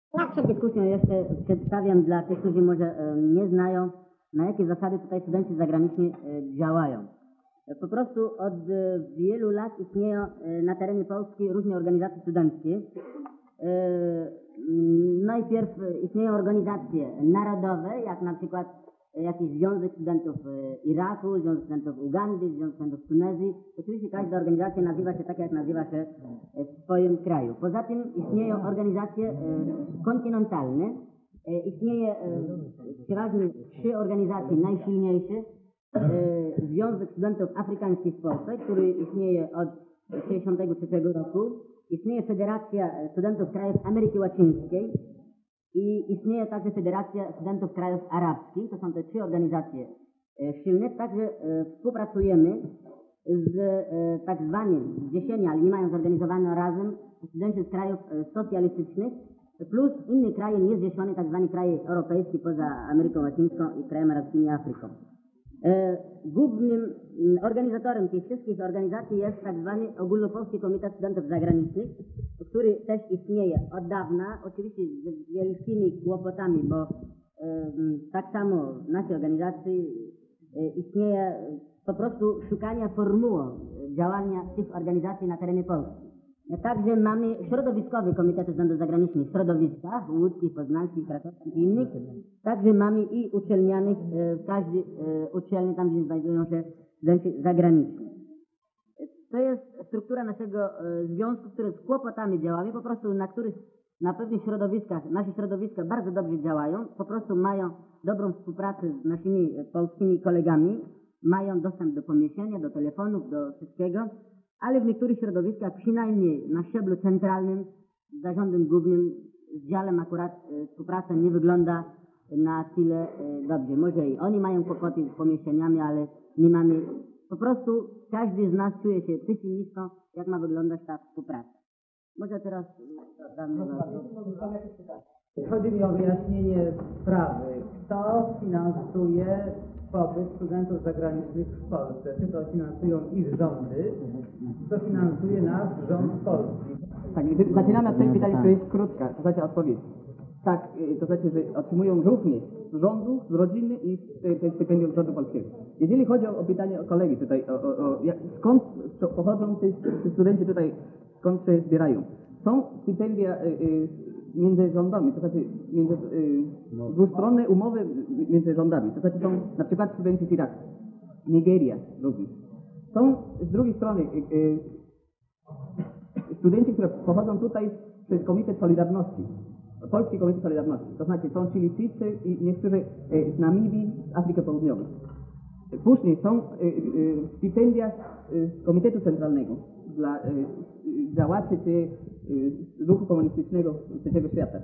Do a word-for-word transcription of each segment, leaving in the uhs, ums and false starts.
Ja przed dyskusją jeszcze przedstawiam dla tych, którzy może nie znają, na jakie zasady tutaj studenci zagraniczni działają. Po prostu od wielu lat istnieją na terenie Polski różne organizacje studenckie. Najpierw istnieją organizacje narodowe, jak na przykład jakiś Związek Studentów Iraku, Związek Studentów Ugandy, Związek Studentów Tunezji. Oczywiście każda organizacja nazywa się tak, jak nazywa się w swoim kraju. Poza tym istnieją organizacje kontynentalne. Istnieje przeważnie trzy organizacje najsilniejsze. Związek Studentów Afrykańskich w Polsce, który istnieje od tysiąc dziewięćset sześćdziesiątego trzeciego roku. Istnieje Federacja Studentów Krajów Ameryki Łacińskiej i istnieje także Federacja Studentów Krajów Arabskich. To są te trzy organizacje silne. Także współpracujemy z tak zwanymi dziesięcioma, ale nie mają zorganizowane razem, studenci z krajów socjalistycznych plus inne kraje niezrzeszone, tak zwane kraje europejskie poza Ameryką Łacińską i krajami arabskimi i Afryką. Głównym organizatorem tych wszystkich organizacji jest tak zwany Ogólnopolski Komitet Studentów Zagranicznych, który też istnieje od dawna, oczywiście z wielkimi kłopotami, bo e, tak samo w naszej organizacji e, istnieje po prostu szukania formuły działania tych organizacji na terenie Polski. Także mamy środowiskowy Komitet Studentów Zagranicznych w środowiskach łódzkich, poznańskich, krakowskich i innych. Także mamy i uczelnianych, w każdej uczelni, tam gdzie znajdują się studenci zagraniczni. To jest struktura naszego związku, który z kłopotami działamy, po prostu na których na pewnych środowiskach, nasze środowiska bardzo dobrze działają, po prostu mają dobrą współpracę z naszymi polskimi kolegami, mają dostęp do pomieszczenia, do telefonów, do wszystkiego. Ale w niektórych środowiskach, przynajmniej na szczeblu centralnym, z zarządem głównym, z działem akurat e, współpraca nie wygląda na tyle e, dobrze. Może i oni mają kłopoty z pomieszczeniami, ale nie mamy. Po prostu każdy z nas czuje się pesymistą, jak ma wyglądać ta współpraca. Może teraz damy Chodzi mi o wyjaśnienie sprawy. Kto finansuje pobyt studentów zagranicznych w Polsce? Czy to finansują ich rządy, czy to finansuje nasz rząd polski? Tak, zaczynamy od tej pytania, która jest krótka, to znaczy odpowiedź. Tak, to znaczy, że otrzymują również z rządu, z rodziny i z tej stypendium rządu polskiego. Jeżeli chodzi o, o pytanie o kolegi tutaj, o, o, o, jak, skąd pochodzą ci, ci studenci tutaj, skąd się zbierają? Są stypendia y, y, między rządami, to znaczy między, y, dwustronne umowy między rządami, to znaczy są na przykład studenci z Iraku, Nigeria również. Są z drugiej strony y, y, studenci, które pochodzą tutaj przez Komitet Solidarności, Polski Komitet Solidarności, to znaczy są Chilijczycy i niektórzy y, z Namibii, z Afryki Południowej. Później są y, y, stypendia z Komitetu Centralnego dla y, działaczy czy y, ruchu komunistycznego trzeciego świata.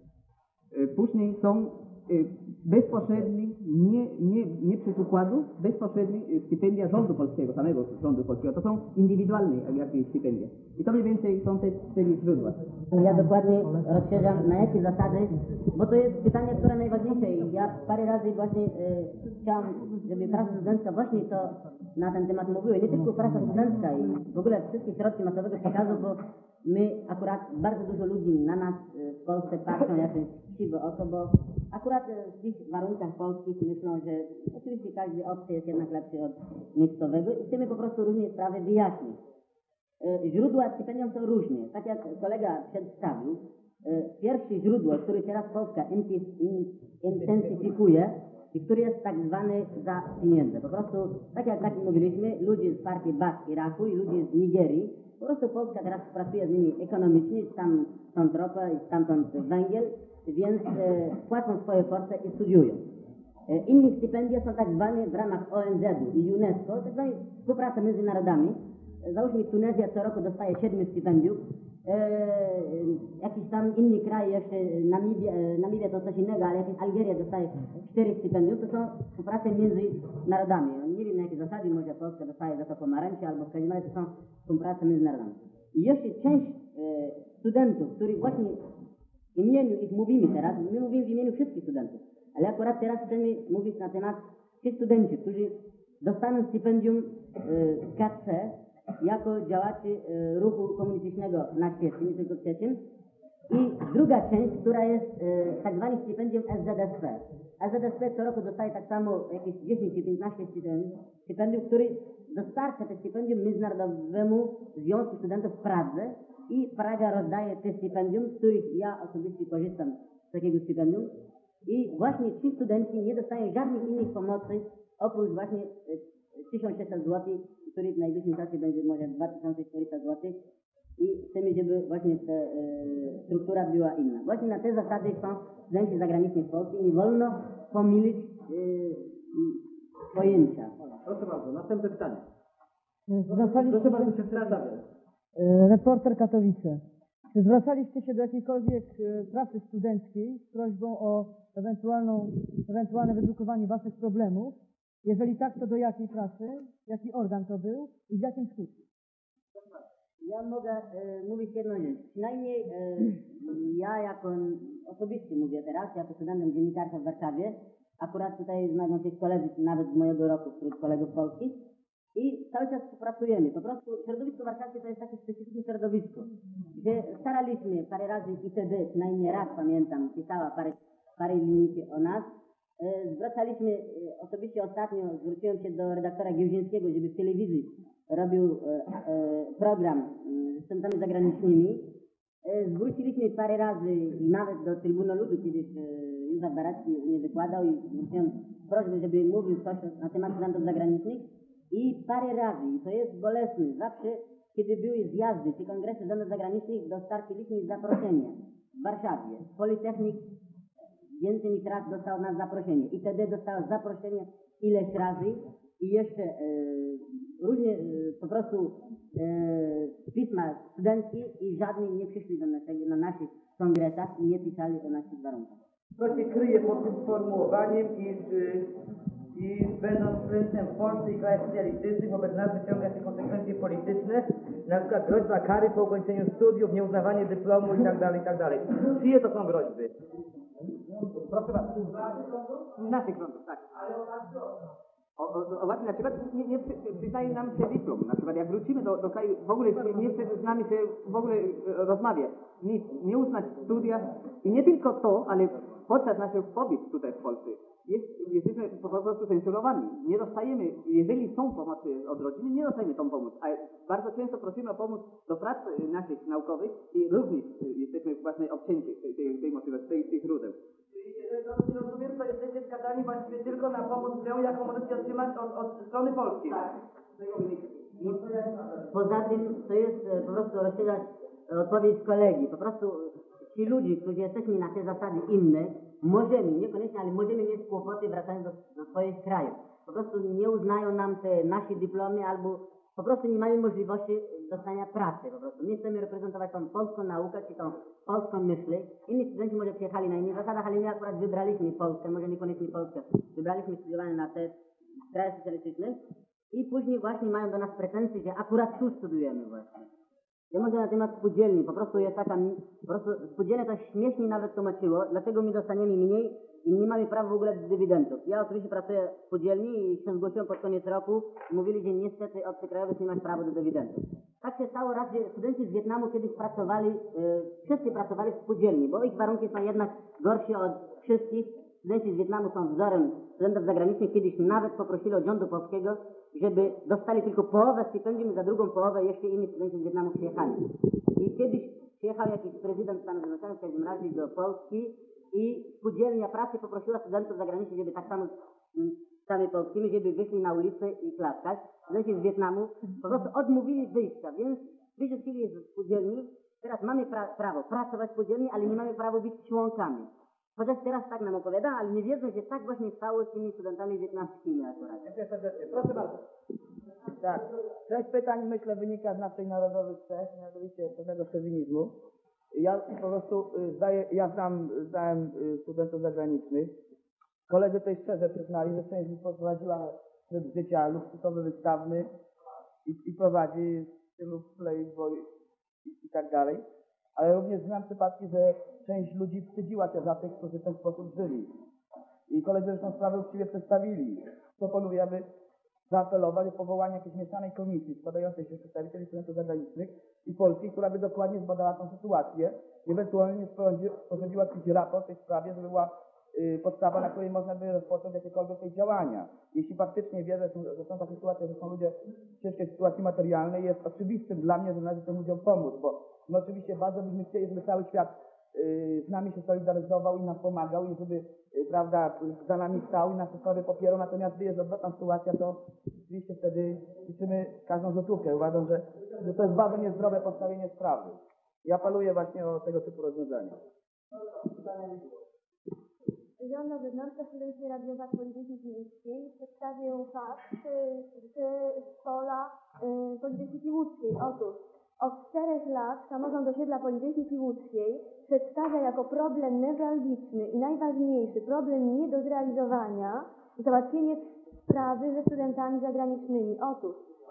Y, później są y, bezpośredni, nie, nie, nie przez układu, bezpośredni stypendia rządu polskiego, samego rządu polskiego. To są indywidualne jakieś stypendia. I to mniej więcej są te cztery źródła. Ja dokładnie rozszerzam, na jakie zasady, bo to jest pytanie, które najważniejsze i ja parę razy właśnie e, chciałam, żeby praca studencka właśnie to na ten temat mówiła. Nie tylko praca studencka i w ogóle wszystkie środki masowego przekazu, bo my akurat bardzo dużo ludzi na nas w Polsce patrzą jak siwe oko, bo akurat w tych warunkach polskich myślą, że oczywiście każdy obcy jest jednak lepszy od miejscowego i chcemy po prostu różne sprawy wyjaśnić. Źródła stypendium są różne. Tak jak kolega przedstawił, pierwsze źródło, które teraz Polska intensyfikuje i który jest tak zwany za pieniądze. Po prostu, tak jak tak mówiliśmy, ludzie z partii Bas Iraku i ludzie z Nigerii, po prostu Polska teraz pracuje z nimi ekonomicznie, tam stąd ropa i stamtąd węgiel, więc e, płacą swoje force i studiują. E, inne stypendia są tak zwane w ramach O N Z u i UNESCO, tak zwane współpraca między narodami. Załóżmy, Tunezja co roku dostaje siedem stypendiów, e, jakiś tam inny kraj, jeszcze Namibia, e, Namibia to coś innego, ale jakiś Algeria dostaje cztery stypendiów, to są współprace między narodami. Nie wiem na jakie zasady, może Polska dostaje za to pomarańcze, albo w każdym razie to są współprace między narodami. I jeszcze część e, studentów, których właśnie w imieniu ich mówimy teraz, my mówimy w imieniu wszystkich studentów, ale akurat teraz chcemy mówić na temat tych studentów, którzy dostaną stypendium e, K C jako działaczy e, ruchu komunistycznego na świecie, nie tylko w trzecim, i druga część, która jest e, tak zwanym stypendium S Z S P. S Z S P co roku dostaje tak samo jakieś dziesięć czy piętnaście stypendiów, który dostarcza te stypendium Międzynarodowemu Związku Studentów w Pradze i Praga rozdaje te stypendium, z których ja osobiście korzystam z takiego stypendium. I właśnie ci studenci nie dostają żadnych innych pomocy oprócz właśnie e, tysiąc sześćset złotych, który w najbliższym czasie będzie może dwa tysiące czterysta złotych. I chcemy, żeby właśnie ta e, struktura była inna. Właśnie na te zasady są studenci zagraniczni w Polsce i nie wolno pomylić e, pojęcia. Proszę bardzo, następne pytanie. Zwracaliście Proszę bardzo, się, przedstawię. e, reporter Katowice. Czy zwracaliście się do jakiejkolwiek e, prasy studenckiej z prośbą o ewentualną, ewentualne wydrukowanie waszych problemów? Jeżeli tak, to do jakiej prasy? Jaki organ to był i z jakim skutkiem? Ja mogę e, mówić jedną rzecz. Przynajmniej e, ja jako osobiście mówię teraz, jako studentem dziennikarstwa w Warszawie, akurat tutaj znajdą się koledzy nawet z mojego roku, wśród kolegów polskich i cały czas współpracujemy. Po prostu środowisko warszawskie to jest takie specyficzne środowisko, gdzie staraliśmy parę razy I T D, przynajmniej raz pamiętam, pisała parę, parę linijki o nas. E, zwracaliśmy, e, osobiście ostatnio zwróciłem się do redaktora Giełdzińskiego, żeby w telewizji robił e, e, program e, z studentami zagranicznymi. E, zwróciliśmy parę razy i nawet do Trybunału Ludu, kiedyś e, Józef Baracki mnie wykładał i zwróciłem prośbę, żeby mówił coś na temat studentów zagranicznych i parę razy, i to jest bolesne, zawsze kiedy były zjazdy czy kongresy studentów zagranicznych, dostarczyliśmy zaproszenie w Warszawie. Politechnik więcej niż raz dostał nas zaproszenie. I wtedy dostał zaproszenie ileś razy i jeszcze e, różnie e, po prostu e, pisma studenckie i żadni nie przyszli do naszego, na naszych kongresach i nie pisali o naszych warunkach. Co się kryje pod tym sformułowaniem, iż, y, iż będąc studentem w Polsce i krajach socjalistycznych wobec nas wyciąga się konsekwencje polityczne, na przykład groźba kary po ukończeniu studiów, nieuznawanie dyplomu itd., itd. Czyje to są groźby? Proszę bardzo. Naszych rządów, tak. O, o, o, właśnie na przykład nie, nie przy- przyznaje nam się dyplom. Na przykład jak wrócimy do, do kraju, w ogóle nie, nie chce z nami się w ogóle e, rozmawiać, nic, nie uznać studia i nie tylko to, ale podczas naszych pobyt tutaj w Polsce jest, jesteśmy po prostu censurowani. Nie dostajemy, jeżeli są pomocy od rodziny, nie dostajemy tą pomoc, a bardzo często prosimy o pomoc do prac e, naszych naukowych i również e, jesteśmy właśnie obcięci tej, tej, tej motywacji, tej, tych źródeł. Jeżeli dobrze rozumiem, to jesteście skazani właściwie tylko na pomoc, jaką możecie otrzymać od, od strony polskiej. Tak. I poza tym to jest e, po prostu rozszerzać odpowiedź kolegi. Po prostu ci ludzie, którzy jesteśmy na te zasady inne, możemy, niekoniecznie, ale możemy mieć kłopoty wracając do, do swoich krajów. Po prostu nie uznają nam te nasze dyplomy albo po prostu nie mamy możliwości dostania pracy. Po prostu my chcemy reprezentować tą polską naukę, czy tą polską myśl. Inni studenci może przyjechali na innych zasadach, ale my akurat wybraliśmy Polskę, może niekoniecznie Polskę. Wybraliśmy studiowanie na te kraje socjalistyczne i później właśnie mają do nas pretensje, że akurat tu studujemy właśnie. Ja może na temat spółdzielni, po prostu jest taka, po prostu spółdzielnie to śmiesznie nawet tłumaczyło, dlaczego my dostaniemy mniej i nie mamy prawa w ogóle do dywidendów. Ja oczywiście pracuję w spółdzielni i się zgłosiłem pod koniec roku i mówili, że niestety od krajowych nie masz prawa do dywidendów. Tak się stało raz, że studenci z Wietnamu kiedyś pracowali, e, wszyscy pracowali w spółdzielni, bo ich warunki są jednak gorsze od wszystkich. Studenci z Wietnamu są wzorem studentów zagranicznych. Kiedyś nawet poprosili od rządu polskiego, żeby dostali tylko połowę stypendium i za drugą połowę jeszcze inni studenci z Wietnamu przyjechali. I kiedyś przyjechał jakiś prezydent Stanów Zjednoczonych w każdym razie do Polski i spółdzielnia pracy poprosiła studentów zagranicznych, żeby tak samo z sami polskimi, żeby wyszli na ulicę i klaskać. Studenci z Wietnamu po prostu odmówili wyjścia, więc wyrzucili z spółdzielni. Teraz mamy pra prawo pracować w spółdzielni, ale nie mamy prawa być członkami. Chociaż teraz tak nam opowiada, ale nie wiedzą, że tak właśnie stało z tymi studentami wietnamskimi akurat. Dziękuję serdecznie. Proszę bardzo. Tak. Część pytań, myślę, wynika z naszej narodowych cech, mianowicie pewnego szowinizmu. Ja po prostu y, zdaję, ja znam, znałem y, studentów zagranicznych. Koledzy tutaj szczerze przyznali, że część z nich prowadziła tryb życia luksusowy, wystawny i, i prowadzi w stylu playboy i, i tak dalej. Ale również znam przypadki, że część ludzi wstydziła się za tych, którzy w ten sposób żyli. I koledzy zresztą sprawę uczciwie przedstawili. Proponujemy zaapelować o powołanie jakiejś mieszanej komisji składającej się z przedstawicieli studentów zagranicznych i Polski, która by dokładnie zbadała tę sytuację i ewentualnie sporządziła jakiś raport w tej sprawie, żeby była y, podstawa, na której można by rozpocząć jakiekolwiek tej działania. Jeśli faktycznie wierzę, że są takie sytuacje, że są ludzie w ciężkiej sytuacji materialnej, jest oczywistym dla mnie, że należy tym ludziom pomóc, bo my oczywiście bardzo byśmy chcieli, żeby cały świat z nami się solidaryzował i nam pomagał i żeby, prawda, za nami stał i nas sprawy popierał, natomiast gdy jest odwrotna sytuacja, to oczywiście wtedy liczymy każdą złotówkę. Uważam, że, że to jest bardzo niezdrowe postawienie sprawy. I apeluję właśnie o tego typu rozwiązania. Joanna Bednarska, studencja radiowa Politechniki Miejskiej. Przedstawię fakt z pola Politechniki Łódzkiej. Otóż od czterech lat samorząd osiedla Politechniki Łódzkiej przedstawia jako problem newralgiczny i najważniejszy problem nie do zrealizowania załatwienie sprawy ze studentami zagranicznymi. Otóż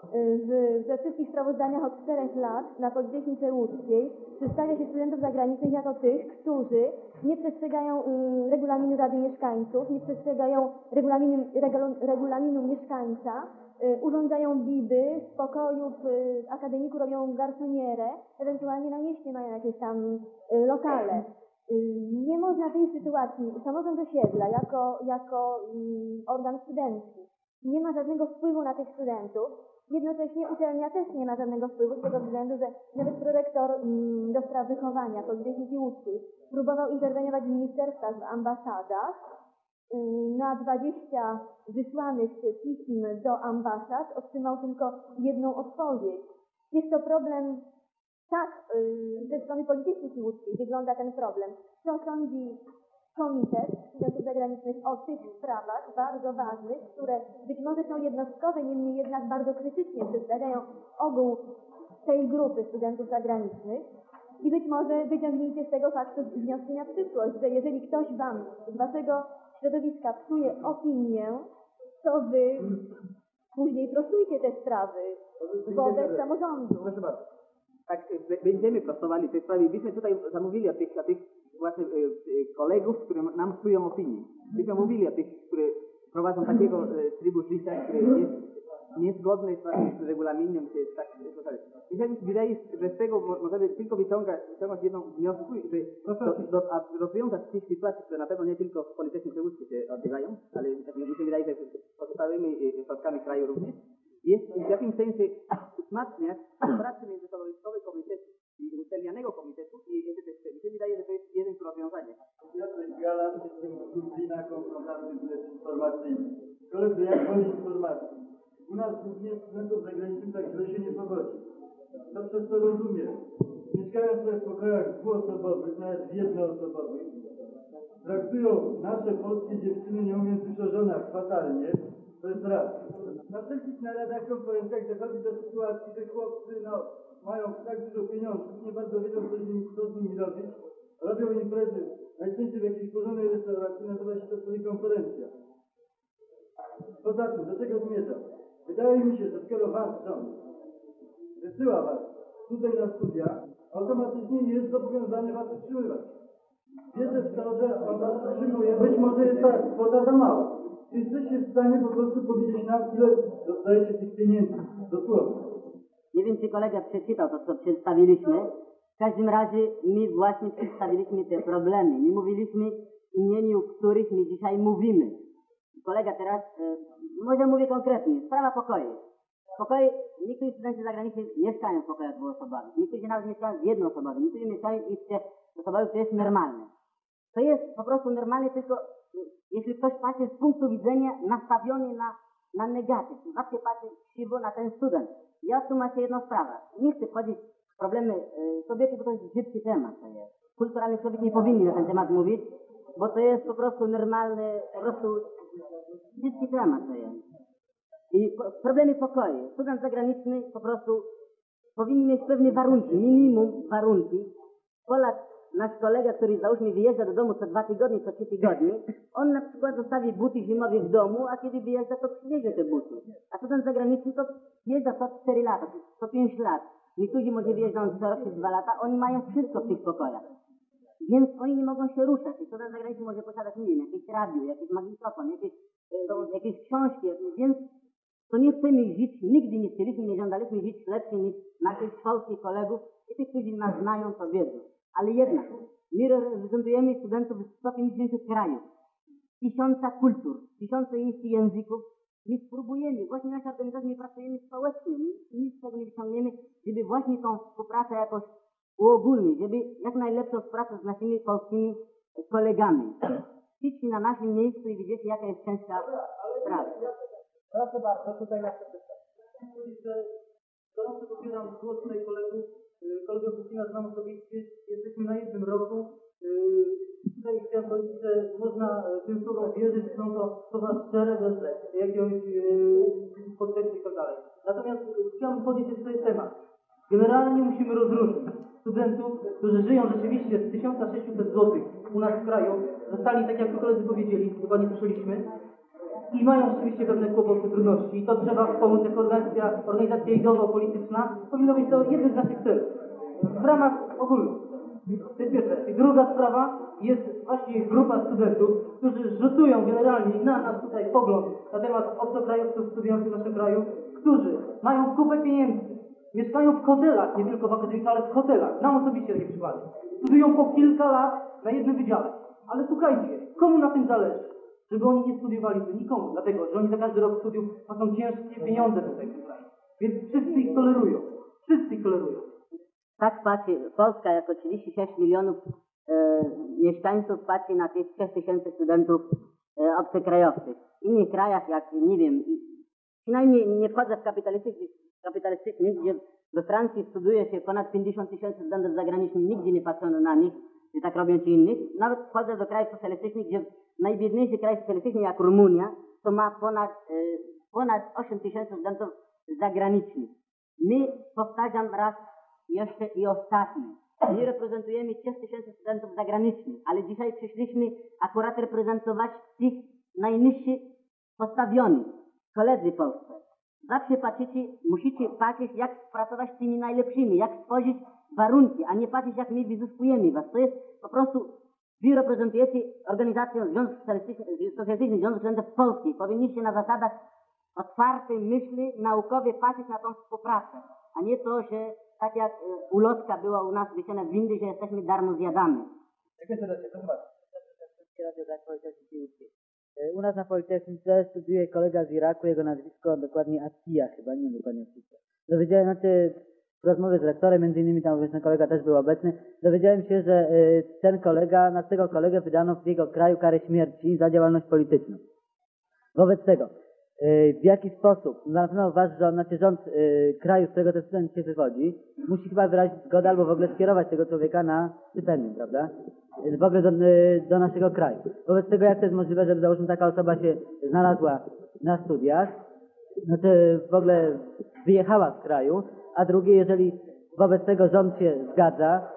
w, we wszystkich sprawozdaniach od czterech lat na Politechnice Łódzkiej przedstawia się studentów zagranicznych jako tych, którzy nie przestrzegają y, regulaminu Rady Mieszkańców, nie przestrzegają regulaminu, regulu, regulaminu mieszkańca, y, urządzają biby, z pokojów y, w akademiku robią garsonierę, ewentualnie na mieście mają jakieś tam y, lokale. Y, nie można w tej sytuacji, samorząd osiedla jako, jako y, organ studencki nie ma żadnego wpływu na tych studentów. Jednocześnie uczelnia też nie ma żadnego wpływu z tego względu, że nawet prorektor mm, do spraw wychowania Politechniki Łódzkiej próbował interweniować w ministerstwach, w ambasadach. Yy, na dwadzieścia wysłanych pism do ambasad otrzymał tylko jedną odpowiedź. Jest to problem, tak, yy, ze strony Politechniki Łódzkiej wygląda ten problem. Co sądzi Komitet Studentów Zagranicznych o tych sprawach bardzo ważnych, które być może są jednostkowe, niemniej jednak bardzo krytycznie przedstawiają ogół tej grupy studentów zagranicznych i być może wyciągnijcie z tego faktu wnioski na przyszłość, że jeżeli ktoś wam z waszego środowiska psuje opinię, to wy później prostujcie te sprawy wobec samorządu. Proszę bardzo. Tak, będziemy prostowali te sprawy. Byśmy tutaj zamówili od tych, od tych właśnie e, e, kolegów, którzy nam psują opinię. Byśmy mówili o tych, którzy prowadzą takiego e, trybu życia, który jest niezgodny z, z regulaminem. Czy tak, mi się wydaje, że z tego możemy tylko wyciągać, wyciągać jedną wniosku, że do, do, a rozwiązać tych sytuacji, które na pewno nie tylko w Politechnice Łódzkiej się odbywają, ale mi się wydaje, że z pozostałymi środkami kraju również, jest w jakimś sensie wzmacniać pracy międzyśrodowiskowej komitetu i uczelnianego komitetu i mi się wydaje, że to jest jeden z rozwiązań. Piotrek Galan, jestem dyscyplina konfrontacji z informacyjnej. Koledzy, jak woli informacji? U nas głównie studentów zagranicznych tak źle się nie powodzi. To przez to rozumiem. Mieszkają sobie w pokojach dwuosobowych, nawet jednoosobowych. Traktują nasze polskie dziewczyny, nie mówiąc już o żonach, fatalnie. To jest raz. Na wszelkich naradach, konferencjach dochodzi do sytuacji, że chłopcy no, mają tak dużo pieniążków, nie bardzo wiedzą, co z nimi, co z nimi robić. Robią imprezy, najczęściej w jakiejś porządnej restauracji, nazywa się to sobie konferencja. Poza tym, do czego zmierzam? Wydaje mi się, że skoro was rząd wysyła was tutaj na studia, automatycznie jest zobowiązany was utrzymywać. Wierzę w to, że on was utrzymuje, być może jest ta kwota za mała. Czy jesteście w stanie po prostu powiedzieć nam, ile dostajecie tych pieniędzy? Dosłownie. Nie wiem, czy kolega przeczytał to, co przedstawiliśmy. W każdym razie my właśnie przedstawiliśmy te problemy. My mówiliśmy w imieniu których my dzisiaj mówimy. Kolega teraz, e, może mówię konkretnie, sprawa pokoju. Pokoje, niektórzy studenci zagraniczni mieszkają w pokojach dwuosobowych, niektórzy nawet mieszkają w jednoosobowych, niektórzy mieszkają w trzyosobowych, to jest normalne. To jest po prostu normalne, tylko jeśli ktoś patrzy z punktu widzenia nastawiony na, na negatyw, zawsze patrzy krzywo na ten student. Ja tłumaczę jedną sprawę. Nie chcę wchodzić w problemy y, kobiety, bo to jest brzydki temat. To jest. Kulturalny człowiek nie powinien na ten temat mówić, bo to jest po prostu normalny, po prostu brzydki temat to jest. I po, problemy pokoju. Student zagraniczny po prostu powinien mieć pewne warunki, minimum warunki. Polak, nasz kolega, który załóżmy wyjeżdża do domu co dwa tygodnie, co trzy tygodnie, on na przykład zostawi buty zimowe w domu, a kiedy wyjeżdża, to przywiezie te buty. A student zagraniczny to wyjeżdża co cztery lata, co pięć lat. Niektórzy może wyjeżdżają co rok czy dwa lata, oni mają wszystko w tych pokojach. Więc oni nie mogą się ruszać. I student zagraniczny może posiadać, nie wiem, jakieś radio, jakiś magnetofon, jakieś, e, jakieś książki, jakieś, więc to nie chcemy żyć, nigdy nie chcieliśmy, nie żądaliśmy żyć lepiej niż naszych polskich kolegów i tych, którzy nas znają, to wiedzą. Ale jednak, my reprezentujemy studentów z sto pięćdziesięciu krajów, tysiąca kultur, tysiące jeszcze języków. My spróbujemy, właśnie nasza organizacja, my pracujemy społecznie, my nic z tego nie wyciągniemy, żeby właśnie tą współpracę jakoś uogólnić, żeby jak najlepszą współpracę z naszymi polskimi kolegami. Idźcie na naszym miejscu i widzicie, jaka jest ciężka sprawa. Proszę bardzo, tutaj na że gorąco popieram głos tutaj kolegów, kolegów Krystyna znam osobiście, jesteśmy na jednym roku. Tutaj chciałem powiedzieć, że można tym słowom wierzyć, że są to słowa szczere, bez jakiegoś podtekstu i tak dalej. Natomiast chciałbym podnieść jeszcze ten temat. Generalnie musimy rozróżnić studentów, którzy żyją rzeczywiście z tysiąc sześćset złotych u nas w kraju, zostali, tak jak tu koledzy powiedzieli, chyba nie słyszeliśmy, i mają rzeczywiście pewne kłopoty, trudności. I to trzeba wspomóc jako organizacja, organizacja ideowo-polityczna. Powinno być to jeden z naszych celów. W ramach ogólnych. To jest pierwsze. I druga sprawa jest właśnie grupa studentów, którzy rzutują generalnie na nas tutaj pogląd na temat obcokrajowców studiujących w naszym kraju, którzy mają kupę pieniędzy, mieszkają w hotelach, nie tylko w akademikach, ale w hotelach. Nam osobiście takie przykłady. Studiują po kilka lat na jednym wydziale. Ale słuchajcie, komu na tym zależy? Żeby oni nie studiowali, to nikomu, dlatego, że oni za każdy rok studiów płacą ciężkie pieniądze tutaj w tym kraju. Więc wszyscy ich tolerują. Wszyscy ich tolerują. Tak patrzy, Polska jako trzydzieści sześć milionów e, mieszkańców patrzy na tych sześć tysięcy studentów e, obcokrajowców. W innych krajach, jak nie wiem, przynajmniej nie wchodzę w kapitalistycznych, kapitalistycznych, gdzie we Francji studiuje się ponad pięćdziesiąt tysięcy studentów zagranicznych, nigdy nie patrzono na nich, że tak robią ci innych. Nawet wchodzę do krajów socjalistycznych, gdzie najbiedniejszy kraj socjalistyczny jak Rumunia, to ma ponad, e, ponad osiem tysięcy studentów zagranicznych. My, powtarzam raz jeszcze i ostatni, my reprezentujemy sześć tysięcy studentów zagranicznych, ale dzisiaj przyszliśmy akurat reprezentować tych najniższych postawionych, koledzy polscy. Zawsze patrzycie, musicie patrzeć, jak pracować z tymi najlepszymi, jak stworzyć warunki, a nie patrzeć, jak my wyzyskujemy was. To jest po prostu, wy reprezentujecie organizację Związku Socjalistycznych Związku Studentów Polskich. Powinniście na zasadach otwartej myśli naukowej patrzeć na tą współpracę, a nie to, że tak jak ulotka była u nas wysiana w windy, że jesteśmy darmo zjadamy. Dziękuję serdecznie, proszę bardzo. U nas na Politechnice studiuje kolega z Iraku, jego nazwisko dokładnie Atija, chyba nie wiem dokładnie nazwisko. Dowiedziałem, znaczy w rozmowie z rektorem, między innymi tam obecny kolega też był obecny, dowiedziałem się, że y, ten kolega, na tego kolegę wydano w jego kraju karę śmierci za działalność polityczną. Wobec tego, y, w jaki sposób, na pewno wasz rząd, znaczy rząd y, kraju, z którego ten student się wywodzi, musi chyba wyrazić zgodę albo w ogóle skierować tego człowieka na stypendium, prawda? W ogóle do, do naszego kraju. Wobec tego jak to jest możliwe, żeby załóżmy taka osoba się znalazła na studiach, znaczy w ogóle wyjechała z kraju, a drugie, jeżeli wobec tego rząd się zgadza,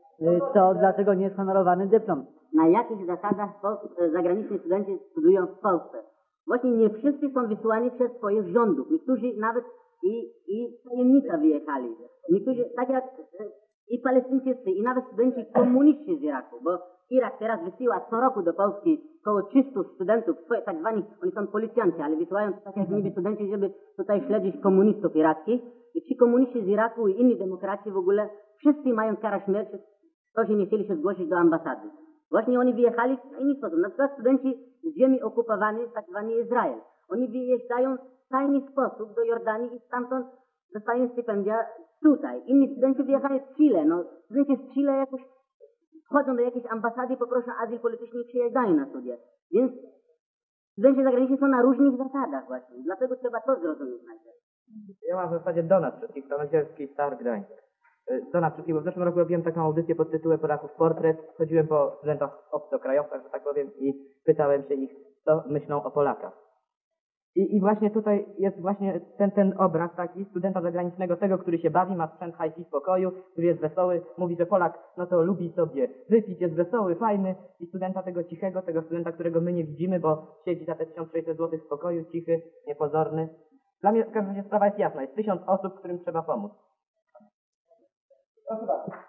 to dlaczego nie jest honorowany dyplom? Na jakich zasadach zagraniczni studenci studiują w Polsce? Właśnie nie wszyscy są wysyłani przez swoich rządów. Niektórzy nawet i, i tajemnica wyjechali. Niektórzy, tak jak i Palestyńczycy, i nawet studenci komuniści z Iraku, bo Irak teraz wysyła co roku do Polski około trzystu studentów, swoje, tak zwani, oni są policjanci, ale wysyłają tak jak niby studenci, żeby tutaj śledzić komunistów irackich. I ci komuniści z Iraku i inni demokraci w ogóle, wszyscy mają karę śmierci, to, że nie chcieli się zgłosić do ambasady. Właśnie oni wyjechali w inny sposób. Na przykład studenci z ziemi okupowanej, tak zwany Izrael. Oni wyjeżdżają w tajny sposób do Jordanii i stamtąd dostają stypendia tutaj. Inni studenci wyjechają z Chile. No, studenci z Chile jakoś wchodzą do jakiejś ambasady i poproszą azyl polityczny i przyjeżdżają na studia. Więc studenci zagraniczni są na różnych zasadach właśnie. Dlatego trzeba to zrozumieć najpierw. Ja mam w zasadzie do nas wszystkich, Starodzielski, Star Gdańsk. Do nas wszystkich, bo w zeszłym roku robiłem taką audycję pod tytułem Polaków Portret. Chodziłem po studentach obcokrajowcach, że tak powiem, i pytałem się ich, co myślą o Polakach. I, I właśnie tutaj jest właśnie ten, ten obraz taki studenta zagranicznego, tego, który się bawi, ma sprzęt high-fi w pokoju, który jest wesoły, mówi, że Polak no to lubi sobie wypić, jest wesoły, fajny, i studenta tego cichego, tego studenta, którego my nie widzimy, bo siedzi za te tysiąc sześćset złotych w pokoju, cichy, niepozorny. Dla mnie w każdym razie sprawa jest jasna, jest tysiąc osób, którym trzeba pomóc. Proszę bardzo.